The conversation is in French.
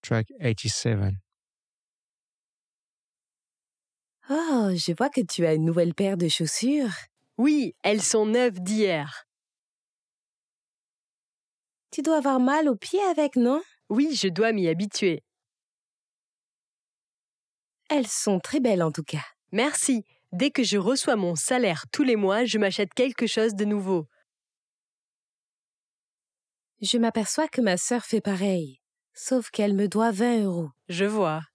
Track 87. Oh, je vois que tu as une nouvelle paire de chaussures. Oui, elles sont neuves d'hier. Tu dois avoir mal aux pieds avec, non? Oui, je dois m'y habituer. Elles sont très belles en tout cas. Merci. Dès que je reçois mon salaire tous les mois, je m'achète quelque chose de nouveau. Je m'aperçois que ma sœur fait pareil, sauf qu'elle me doit 20 €. Je vois.